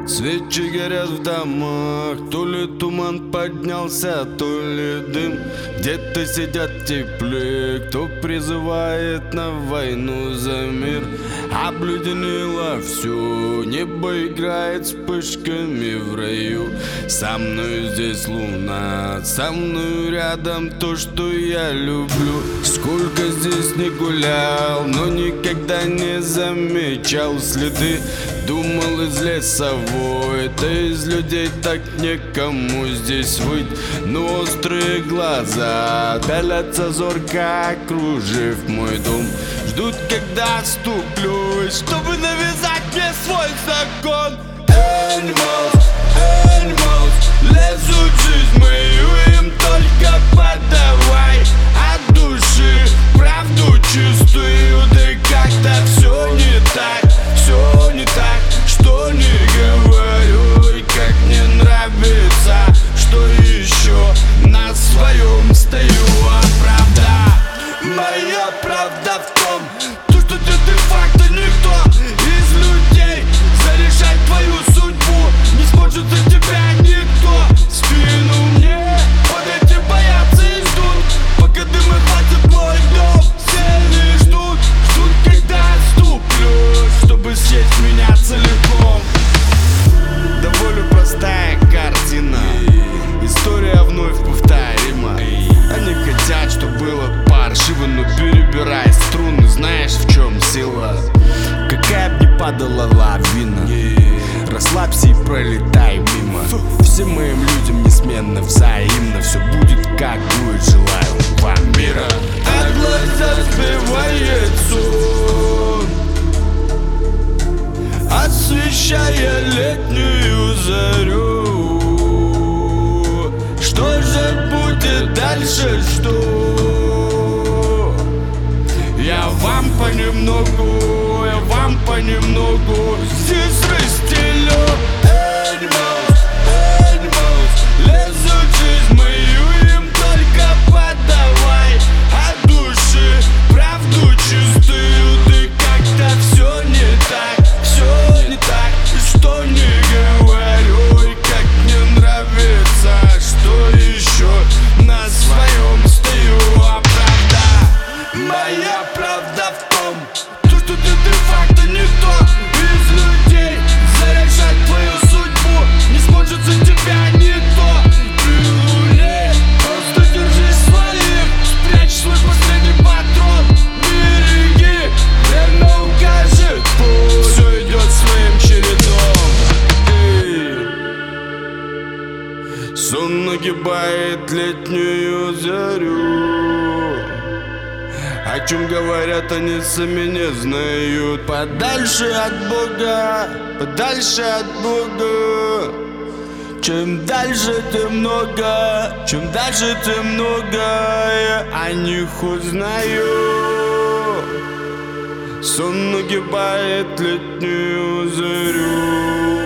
Свечи горят в домах, то ли туман поднялся, то ли дым. Где-то сидят тепле, кто призывает на войну за мир. Обледенело все, небо играет вспышками в раю. Со мной здесь луна, со мной рядом то, что я люблю. Сколько здесь не гулял, но никогда не замечал следы. Думал из лесовой, да из людей так некому здесь выйти. Но острые глаза пялятся зорко, окружив мой дом. Ждут, когда ступлюсь, чтобы навязать мне свой закон. Animals, animals, лезут в жизнь мою, им только подавай от души правду чистую. Да как-то все не так, все не так, что не говорю. И как мне нравится, что еще на своем стою. А правда, моя правда в том, что ты де-факто никто из людей. Зарешать твою судьбу не сможет за тебя никто. Спину мне вот эти боятся и ждут, пока дыма хватит мой дом. Все не ждут, ждут, когда отступлю, чтобы съесть меня целиком. Довольно простая картина, история вновь повторима. Они хотят, чтобы было паршиво, но перебирай струны, знаешь, в чем сила. Какая б ни падала лавина, расслабься и пролетай мимо. Всем моим людям неизменно взаимно, все будет как будет, желаю вам мира. А глаза сбивает сон, освещая летнюю зарю. Что же будет дальше, что я вам понемногу, я вам понемногу здесь расстелю. Animals, animals, лезут в жизнь мою, им только подавай от души правду чистую. Да как-то все не так, все не так, что не говорю. И как мне нравится, что еще на своем стою. А правда, моя правда в том, что ты де-факто никто из людей. Зарешать твою судьбу не сможет за тебя никто. Ты луне, просто держись своих, спрячь свой последний патрон. Береги, время укажет путь, все идет своим чередом. Сон нагибает летнюю зарю. О чем говорят, они сами не знают. Подальше от Бога, подальше от Бога. Чем дальше, тем много, чем дальше, тем много я о них узнаю. Сон нагибает летнюю зарю.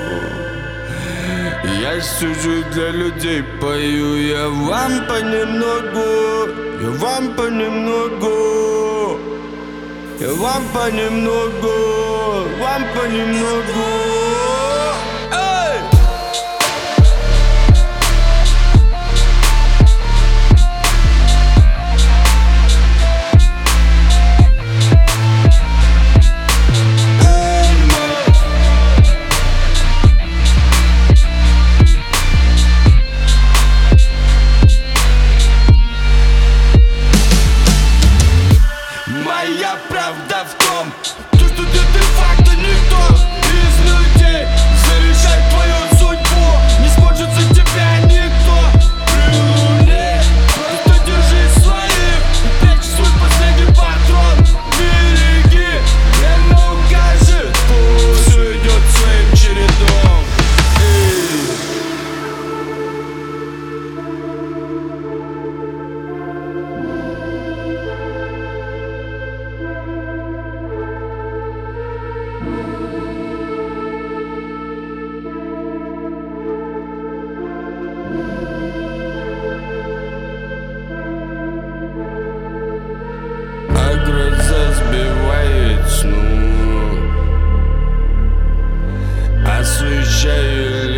Я сижу для людей, пою, я вам понемногу, я вам понемногу, я вам понемногу, вам понемногу. Эй! Моя правда в том, что ты де-факто никто из людей. Зарешать твою судьбу не сможет за тебя никто. При луне просто держись своих, прячь свой последний патрон. Береги, время укажет путь, все идет своим чередом. освещая